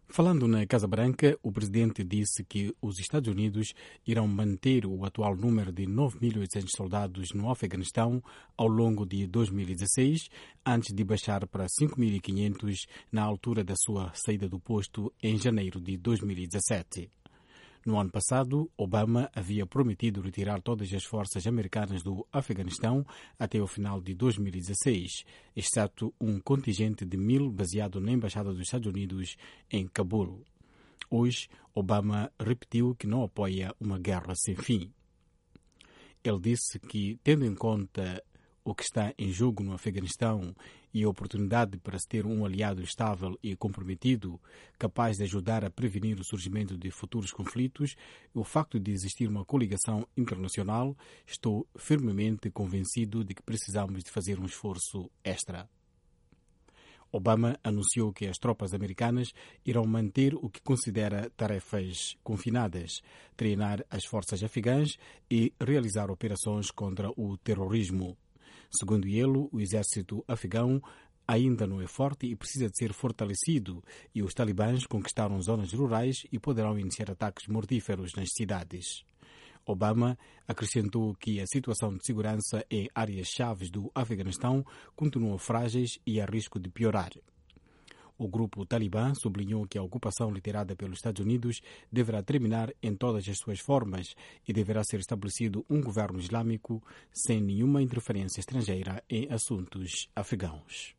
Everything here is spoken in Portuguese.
Falando na Casa Branca, o presidente disse que os Estados Unidos irão manter o atual número de 9.800 soldados no Afeganistão ao longo de 2016, antes de baixar para 5.500 na altura da sua saída do posto em janeiro de 2017. No ano passado, Obama havia prometido retirar todas as forças americanas do Afeganistão até o final de 2016, exceto um contingente de 1.000 baseado na Embaixada dos Estados Unidos em Cabul. Hoje, Obama repetiu que não apoia uma guerra sem fim. Ele disse que, tendo em conta o que está em jogo no Afeganistão e a oportunidade para se ter um aliado estável e comprometido, capaz de ajudar a prevenir o surgimento de futuros conflitos, o facto de existir uma coligação internacional, estou firmemente convencido de que precisamos de fazer um esforço extra. Obama anunciou que as tropas americanas irão manter o que considera tarefas confinadas, treinar as forças afegãs e realizar operações contra o terrorismo. Segundo ele, o exército afegão ainda não é forte e precisa de ser fortalecido, e os talibãs conquistaram zonas rurais e poderão iniciar ataques mortíferos nas cidades. Obama acrescentou que a situação de segurança em áreas-chave do Afeganistão continua frágeis e há risco de piorar. O grupo Talibã sublinhou que a ocupação liderada pelos Estados Unidos deverá terminar em todas as suas formas e deverá ser estabelecido um governo islâmico sem nenhuma interferência estrangeira em assuntos afegãos.